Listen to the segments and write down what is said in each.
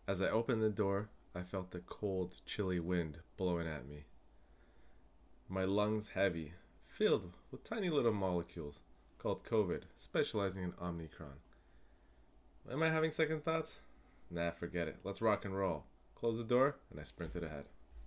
As I opened the door, I felt the cold, chilly wind blowing at me. My lungs heavy, filled with tiny little molecules called COVID, specializing in Omicron. Am I having second thoughts? Nah, forget it. Let's rock and roll. Close the door, and I sprinted ahead.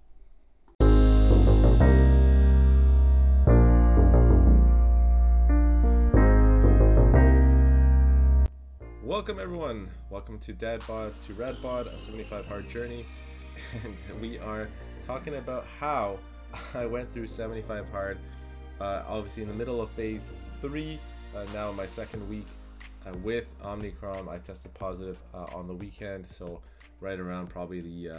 Welcome everyone. Welcome to DadBod to RadBod, a 75 hard journey, and we are talking about how I went through 75 hard. Obviously, in the middle of phase 3, now in my second week with Omicron. I tested positive on the weekend, so right around probably the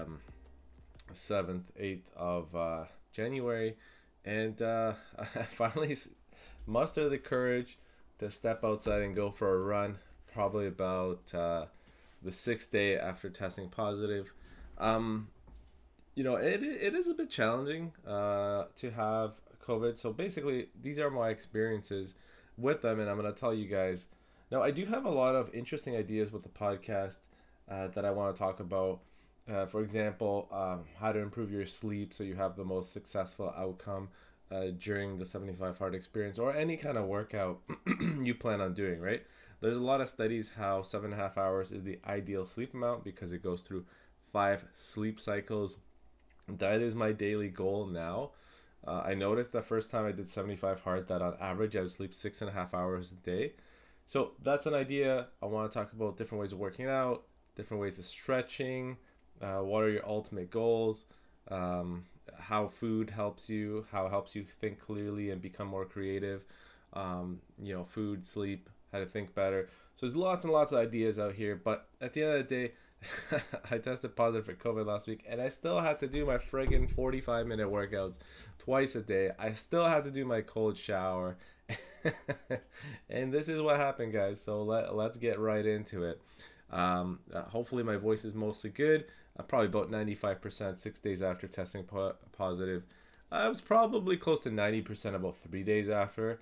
7th, 8th of January, and I finally mustered the courage to step outside and go for a run. Probably about the 6th day after testing positive. Um, it is a bit challenging to have COVID. So basically, these are my experiences with them, and I'm going to tell you guys. Now, I do have a lot of interesting ideas with the podcast that I want to talk about. For example, how to improve your sleep so you have the most successful outcome during the 75 hard experience or any kind of workout you plan on doing, right? There's a lot of studies how 7.5 hours is the ideal sleep amount because it goes through 5 sleep cycles. That is my daily goal now. I noticed the first time I did 75 hard that on average I would sleep 6.5 hours a day. So that's an idea. I want to talk about different ways of working out, different ways of stretching, what are your ultimate goals, how food helps you, how it helps you think clearly and become more creative, food, sleep, how to think better. So there's lots and lots of ideas out here, but at the end of the day, I tested positive for COVID last week, and I still had to do my friggin' 45-minute workouts twice a day. I still had to do my cold shower. And this is what happened, guys. So let's get right into it. Hopefully my voice is mostly good. Probably about 95% 6 days after testing positive. I was probably close to 90% about 3 days after.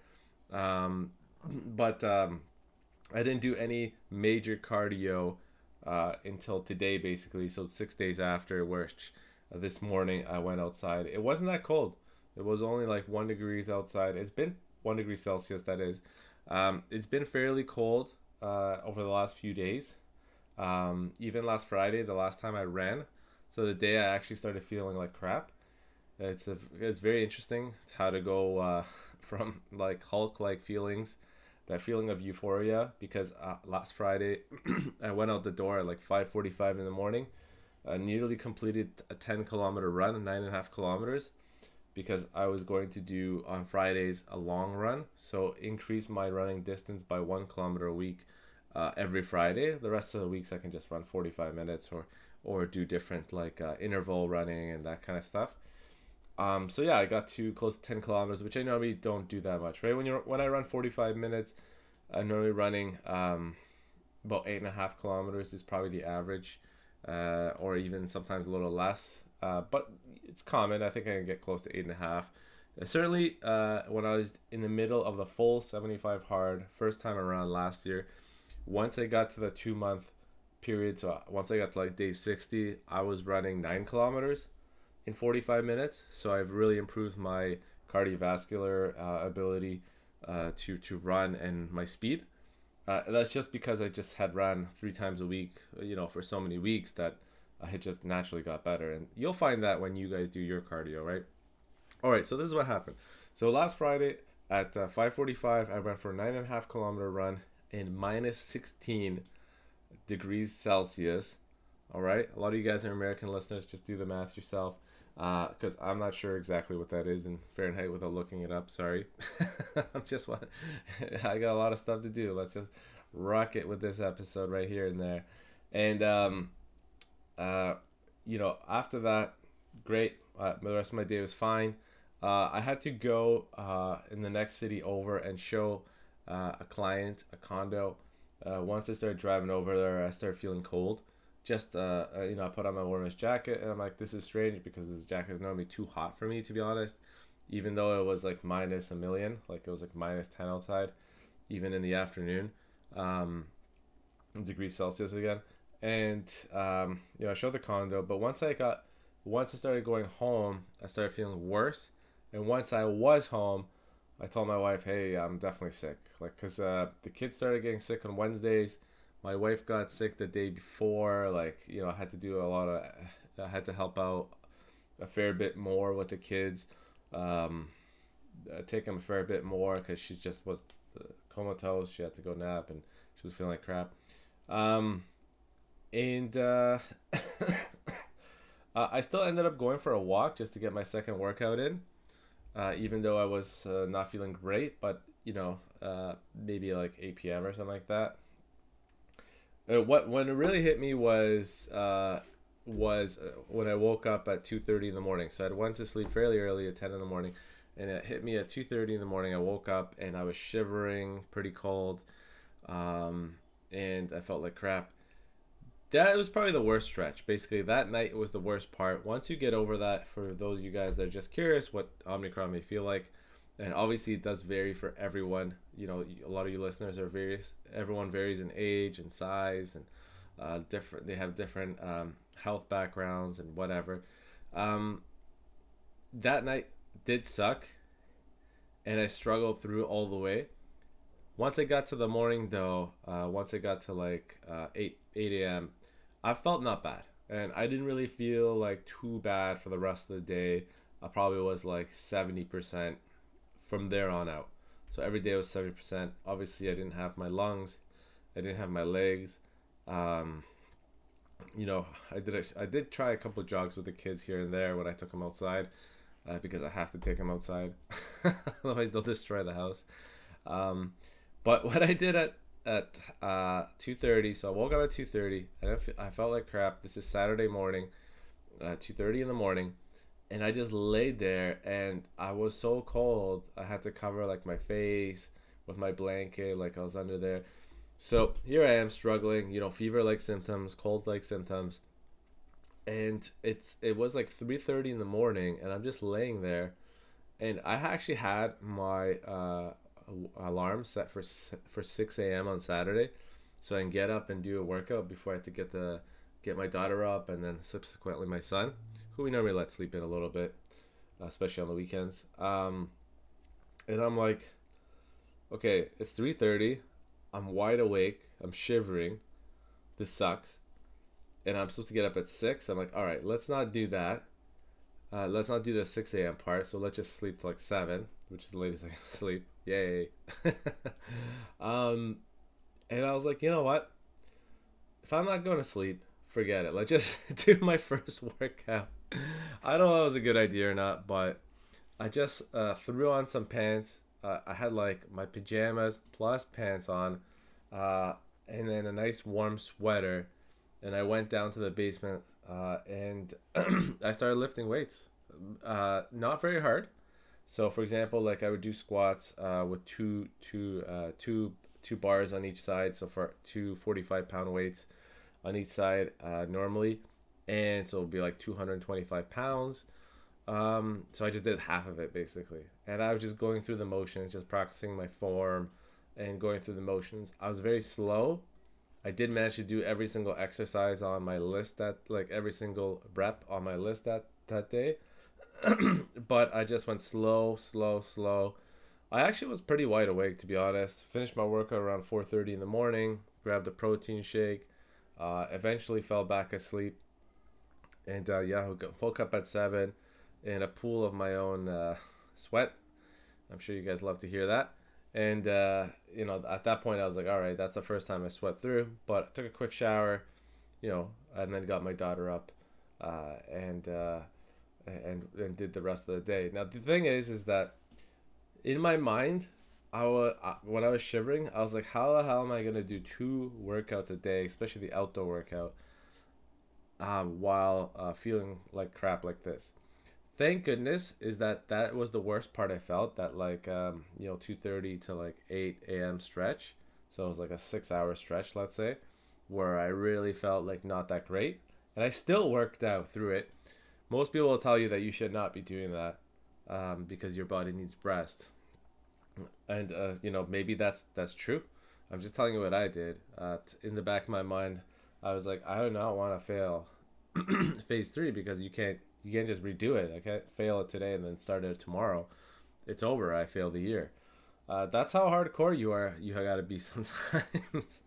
But I didn't do any major cardio until today, basically. So 6 days after, which this morning I went outside. It wasn't that cold. It was only like 1 degrees outside. It's been 1 degree Celsius, that is. It's been fairly cold over the last few days. Even last Friday, the last time I ran, so the day I actually started feeling like crap. It's very interesting how to go from like Hulk like feelings, that feeling of euphoria, because last Friday I went out the door at like 5:45 in the morning. I nearly completed a 10-kilometer run, 9.5 kilometers, because I was going to do on Fridays a long run, so increase my running distance by 1 kilometer a week every Friday. The rest of the weeks I can just run 45 minutes or do different like interval running and that kind of stuff. So yeah, I got to close to 10 kilometers, which I normally don't do that much, right? When I run 45 minutes, I'm normally running about 8.5 kilometers is probably the average, or even sometimes a little less. But it's common. I think I can get close to 8.5. Certainly, when I was in the middle of the full 75 hard first time around last year, once I got to the 2 month period, so once I got to like day 60, I was running 9 kilometers in 45 minutes. So I've really improved my cardiovascular ability to run and my speed. That's just because I just had run 3 times a week, for so many weeks that I had just naturally got better. And you'll find that when you guys do your cardio, right? All right, so this is what happened. So last Friday at 5:45, I went for a 9.5 kilometer run in minus 16 degrees Celsius. All right, a lot of you guys are American listeners. Just do the math yourself, because I'm not sure exactly what that is in Fahrenheit without looking it up. Sorry, I got a lot of stuff to do. Let's just rock it with this episode right here and there, and after that, great. The rest of my day was fine. I had to go in the next city over and show a client a condo. Once I started driving over there, I started feeling cold. Just I put on my warmest jacket, and I'm like, this is strange because this jacket is normally too hot for me, to be honest. Even though it was like minus a million, like it was like minus 10 outside, even in the afternoon, degrees Celsius again. and I showed the condo. But once I started going home, I started feeling worse. And once I was home, I told my wife, "Hey, I'm definitely sick." Like, cause the kids started getting sick on Wednesdays. My wife got sick the day before. Like, I had to do a lot of, I had to help out a fair bit more with the kids. Um, take them a fair bit more because she just was comatose. She had to go nap and she was feeling like crap. Um, and I still ended up going for a walk just to get my second workout in, even though I was not feeling great. But maybe like 8 p.m. or something like that. What when it really hit me was when I woke up at 2:30 in the morning. So I went to sleep fairly early at 10 in the morning, and it hit me at 2:30 in the morning. I woke up and I was shivering, pretty cold, um, and I felt like crap. That was probably the worst stretch. Basically, that night was the worst part. Once you get over that, for those of you guys that are just curious what Omicron may feel like, and obviously it does vary for everyone. A lot of you listeners are various. Everyone varies in age and size and different. They have different health backgrounds and whatever. Um, that night did suck, and I struggled through all the way. Once I got to the morning though, once I got to like 8 a.m., I felt not bad, and I didn't really feel like too bad for the rest of the day. I probably was like 70% from there on out. So every day was 70%. Obviously, I didn't have my lungs, I didn't have my legs. Um, I did try a couple of jogs with the kids here and there when I took them outside, because I have to take them outside, otherwise they'll destroy the house. Um, but what I did at 2:30, so I woke up at 2:30, and I felt like crap. This is Saturday morning, 2:30 in the morning, and I just laid there, and I was so cold. I had to cover like my face with my blanket, like I was under there. So here I am struggling, fever like symptoms, cold like symptoms, and it was like 3:30 in the morning, and I'm just laying there, and I actually had my alarm set for 6 a.m. on Saturday, so I can get up and do a workout before I have to get my daughter up, and then subsequently my son, who we normally let sleep in a little bit, especially on the weekends. And I'm like, okay, it's 3:30. I'm wide awake. I'm shivering. This sucks. And I'm supposed to get up at 6. I'm like, all right, let's not do that. Let's not do the 6 a.m. part. So let's just sleep till like 7, which is the latest I can sleep. Yay. um, and I was like, you know what? If I'm not going to sleep, forget it. Let's just do my first workout. I don't know if that was a good idea or not, but I just threw on some pants. I had like my pajamas plus pants on, uh, and then a nice warm sweater. And I went down to the basement, and I started lifting weights. Not very hard. So, for example, like I would do squats with two bars on each side. So for two 45-pound weights on each side normally, and so it'll be like 225 pounds. So I just did half of it basically, and I was just going through the motions, just practicing my form, and going through the motions. I was very slow. I did manage to do every single exercise on my list, that like every single rep on my list that day, but I just went slow, slow, slow. I actually was pretty wide awake, to be honest. Finished my workout around 4:30 in the morning. Grabbed a protein shake. Eventually fell back asleep, and yeah, woke up at 7 in a pool of my own sweat. I'm sure you guys love to hear that. And at that point, I was like, all right, that's the first time I sweat through. But I took a quick shower, and then got my daughter up, uh, and uh, and did the rest of the day. Now the thing is that in my mind, when I was shivering, I was like, how the hell am I gonna do two workouts a day, especially the outdoor workout, while feeling like crap like this? Thank goodness is that was the worst part. I felt that, like, 2:30 to like 8 a.m. stretch. So it was like a 6 hour stretch, let's say, where I really felt like not that great, and I still worked out through it. Most people will tell you that you should not be doing that, because your body needs rest, and maybe that's true. I'm just telling you what I did. In the back of my mind, I was like, I do not want to fail phase three because you can't just redo it. I can't fail it today and then start it tomorrow. It's over. I failed the year. That's how hardcore you are. You got to be sometimes.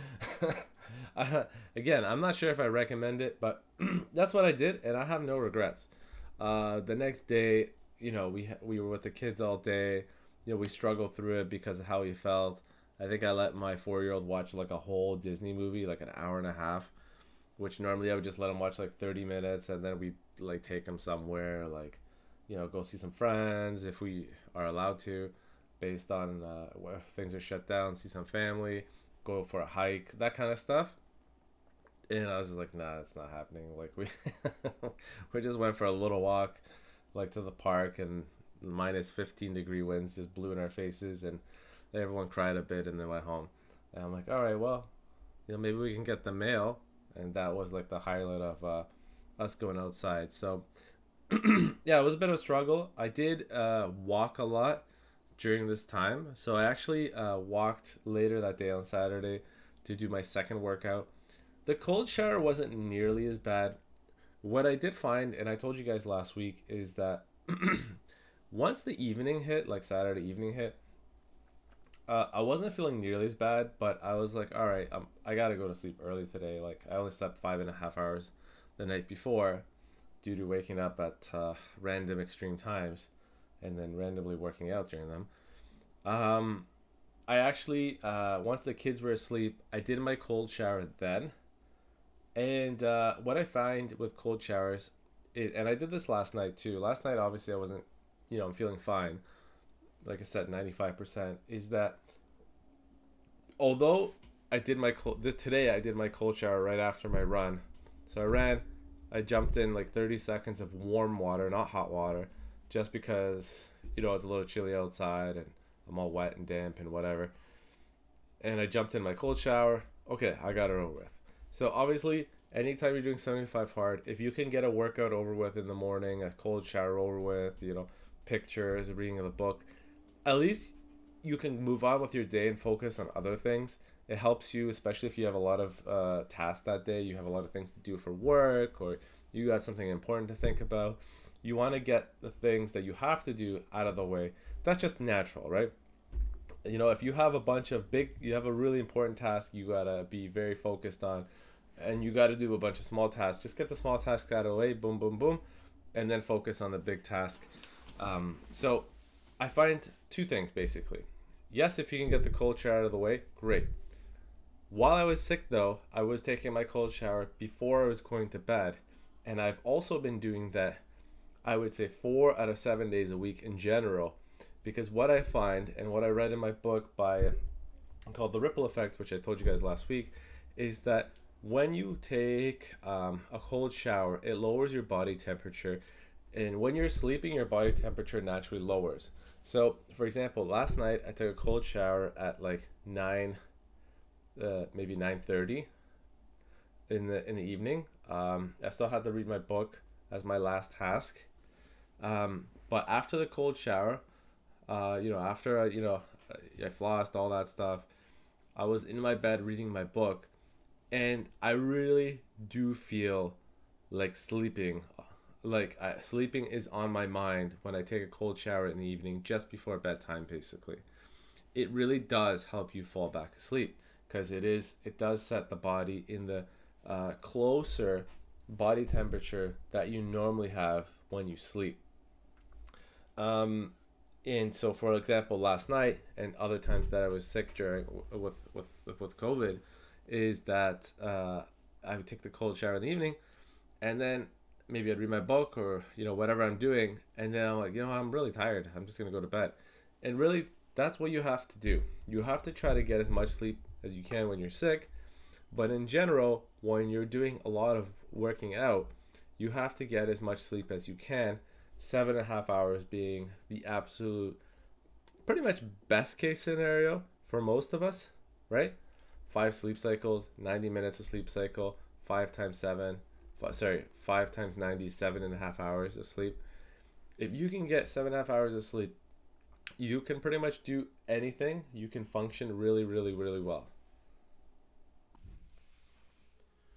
Again, I'm not sure if I recommend it, but that's what I did, and I have no regrets. The next day, we were with the kids all day. We struggled through it because of how we felt. I think I let my 4 year old watch like a whole Disney movie, like an hour and a half, which normally I would just let him watch like 30 minutes, and then we like take him somewhere, like go see some friends if we are allowed to, based on where things are shut down, see some family, go for a hike, that kind of stuff. And I was just like, nah, it's not happening. Like we we just went for a little walk, like to the park, and minus 15-degree winds just blew in our faces, and everyone cried a bit, and then went home. And I'm like, all right, well, maybe we can get the mail, and that was like the highlight of us going outside. So yeah, it was a bit of a struggle. I did walk a lot during this time, so I actually walked later that day on Saturday to do my second workout. The cold shower wasn't nearly as bad. What I did find, and I told you guys last week, is that once the evening hit, like Saturday evening hit, I wasn't feeling nearly as bad, but I was like, all right, I gotta go to sleep early today. Like, I only slept 5.5 hours the night before due to waking up at random extreme times and then randomly working out during them. Um, I actually, once the kids were asleep, I did my cold shower then. And what I find with cold showers, and I did this last night too. Last night, obviously, I wasn't, I'm feeling fine. Like I said, 95%, is that although today I did my cold shower right after my run. So I jumped in like 30 seconds of warm water, not hot water, just because it's a little chilly outside and I'm all wet and damp and whatever. And I jumped in my cold shower. Okay, I got it over with. So obviously, anytime you're doing 75 hard, if you can get a workout over with in the morning, a cold shower over with, pictures, reading of the book, at least you can move on with your day and focus on other things. It helps you, especially if you have a lot of tasks that day. You have a lot of things to do for work, or you got something important to think about. You want to get the things that you have to do out of the way. That's just natural, right? If you have a really important task you gotta be very focused on, and you gotta do a bunch of small tasks. Just get the small tasks out of the way, boom, boom, boom, and then focus on the big task. So I find two things basically. Yes, if you can get the cold shower out of the way, great. While I was sick, though, I was taking my cold shower before I was going to bed, and I've also been doing that, I would say, 4 out of 7 days a week in general, because what I find and what I read in my book by called The Ripple Effect, which I told you guys last week, is that when you take a cold shower, it lowers your body temperature, and when you're sleeping, your body temperature naturally lowers. So, for example, last night I took a cold shower at like 9, maybe 9:30 in the evening. I still had to read my book as my last task. But after the cold shower, after I flossed all that stuff, I was in my bed reading my book, and I really do feel like sleeping. Sleeping is on my mind when I take a cold shower in the evening just before bedtime, basically. It really does help you fall back asleep because it does set the body in the closer body temperature that you normally have when you sleep. Um, and so, for example, last night and other times that I was sick during with COVID, is that I would take the cold shower in the evening, and then maybe I'd read my book or whatever I'm doing, and then I'm like, I'm really tired. I'm just gonna go to bed, and really that's what you have to do. You have to try to get as much sleep as you can when you're sick, but in general, when you're doing a lot of working out, you have to get as much sleep as you can. 7.5 hours being the absolute, pretty much best case scenario for most of us, right? 5 sleep cycles, 90 minutes of sleep cycle, 5 times 90, 7.5 hours of sleep. If you can get 7.5 hours of sleep, you can pretty much do anything. You can function really, really, really well.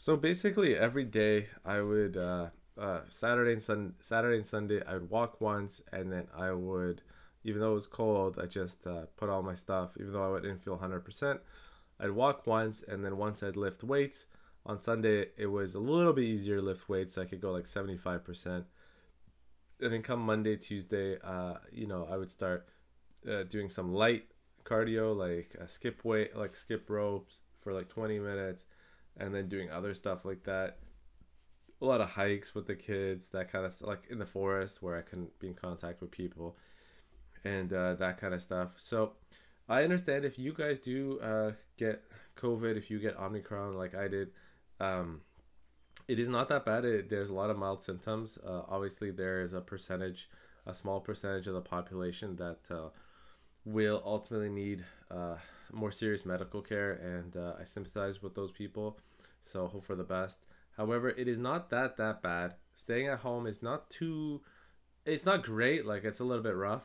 So basically, every day I would Saturday and Sunday I would walk once, and then I would, even though it was cold, I just put all my stuff. Even though I didn't feel 100%, I'd walk once, and then once I'd lift weights. On Sunday, it was a little bit easier to lift weights, so I could go like 75%. And then come Monday, Tuesday, I would start doing some light cardio, like skip weight, like skip ropes for like 20 minutes, and then doing other stuff like that. A lot of hikes with the kids, that kind of stuff, like in the forest where I can be in contact with people, and that kind of stuff. So I understand if you guys do get COVID, if you get Omicron like I did, um, it is not that bad. There's a lot of mild symptoms. Obviously, there is a small percentage of the population that will ultimately need more serious medical care, and I sympathize with those people. So hope for the best. However, it is not that bad. Staying at home is not too. It's not great. Like it's a little bit rough,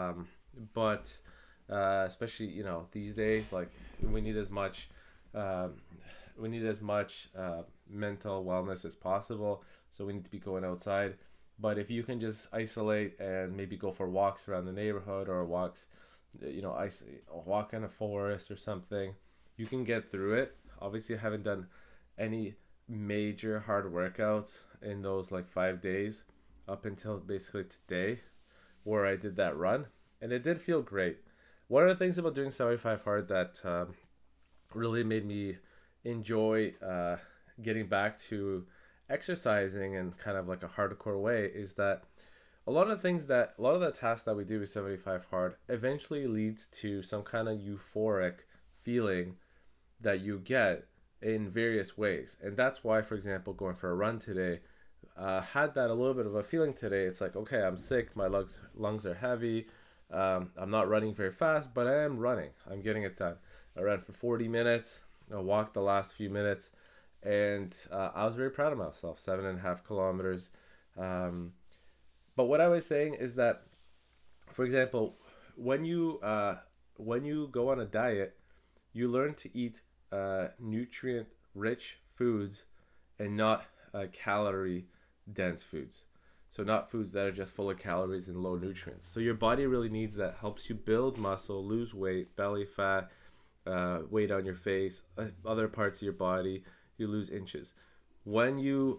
but especially these days, like we need as much. Um, we need as much mental wellness as possible. So we need to be going outside. But if you can just isolate and maybe go for walks around the neighborhood or walks, walk in a forest or something, you can get through it. Obviously, I haven't done any major hard workouts in those like 5 days up until basically today, where I did that run, and it did feel great. One of the things about doing 75 hard that really made me enjoy getting back to exercising in kind of like a hardcore way is that a lot of the tasks that we do with 75 hard eventually leads to some kind of euphoric feeling that you get in various ways. And that's why, for example, going for a run today, had that a little bit of a feeling today. It's like, okay, I'm sick, my lungs are heavy, I'm not running very fast, but I am running, I'm getting it done. I ran for 40 minutes, I walked the last few minutes, and I was very proud of myself. 7.5 kilometers. But what I was saying is that, for example, when you go on a diet, you learn to eat nutrient rich foods and not calorie dense foods. So not foods that are just full of calories and low nutrients. So your body really needs that. Helps you build muscle, lose weight, belly fat, weight on your face, other parts of your body. You lose inches. When you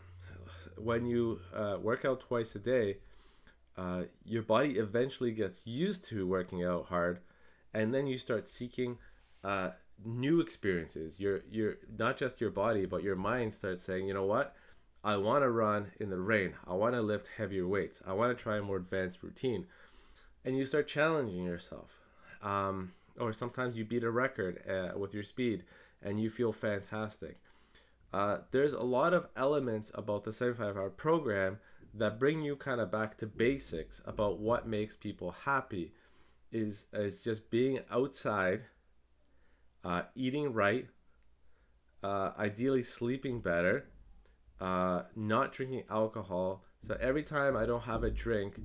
work out twice a day, your body eventually gets used to working out hard, and then you start seeking new experiences. You're not just your body, but your mind starts saying, you know what? I want to run in the rain. I want to lift heavier weights. I want to try a more advanced routine. And you start challenging yourself. Or sometimes you beat a record with your speed and you feel fantastic. There's a lot of elements about the 75-hour program that bring you kind of back to basics about what makes people happy is just being outside, eating right, ideally sleeping better, not drinking alcohol. So every time I don't have a drink,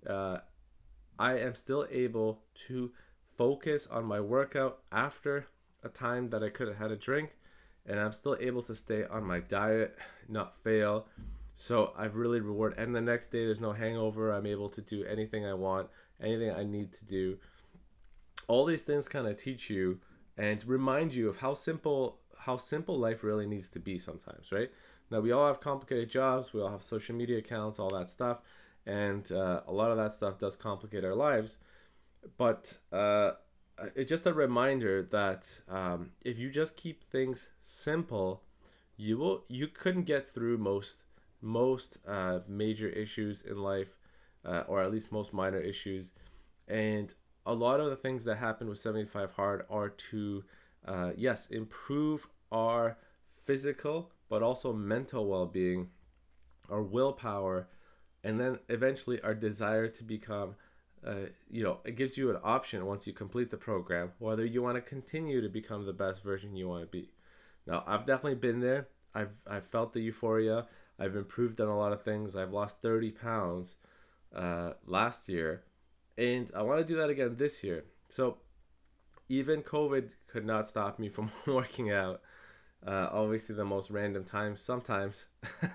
I am still able to focus on my workout after a time that I could have had a drink, and I'm still able to stay on my diet, not fail. So I've really rewarded. And the next day, there's no hangover. I'm able to do anything I want, anything I need to do. All these things kind of teach you and remind you of how simple life really needs to be sometimes, right? Now we all have complicated jobs. We all have social media accounts, all that stuff, and a lot of that stuff does complicate our lives. But it's just a reminder that if you just keep things simple, you couldn't get through most major issues in life, or at least most minor issues. And a lot of the things that happen with 75 hard are to yes, improve our physical but also mental well-being, our willpower, and then eventually our desire to become it gives you an option once you complete the program whether you want to continue to become the best version you want to be. Now I've definitely been there. I've felt the euphoria. I've improved on a lot of things. I've lost 30 pounds last year, and I want to do that again this year. So even COVID could not stop me from working out. Obviously, the most random times sometimes.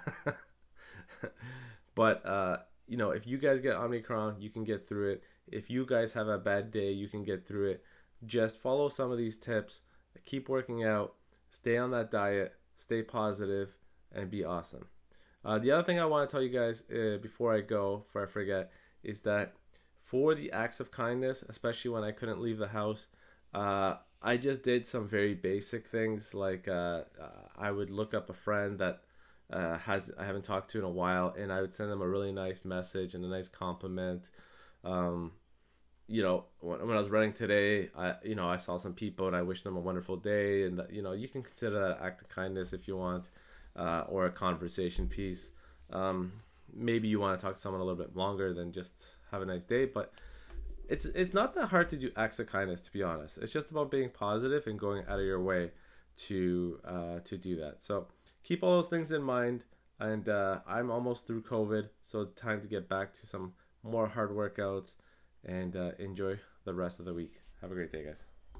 But if you guys get Omicron, you can get through it. If you guys have a bad day, you can get through it. Just follow some of these tips. Keep working out. Stay on that diet. Stay positive, and be awesome. The other thing I want to tell you guys before I forget, is that for the acts of kindness, especially when I couldn't leave the house, I just did some very basic things like I would look up a friend that has I haven't talked to in a while, and I would send them a really nice message and a nice compliment. Um, when I was running today, I saw some people and I wished them a wonderful day, and you can consider that an act of kindness if you want, or a conversation piece. Um, Maybe you want to talk to someone a little bit longer than just have a nice day, but it's not that hard to do acts of kindness, to be honest. It's just about being positive and going out of your way to do that. So keep all those things in mind. And I'm almost through COVID, so it's time to get back to some more hard workouts and enjoy the rest of the week. Have a great day, guys.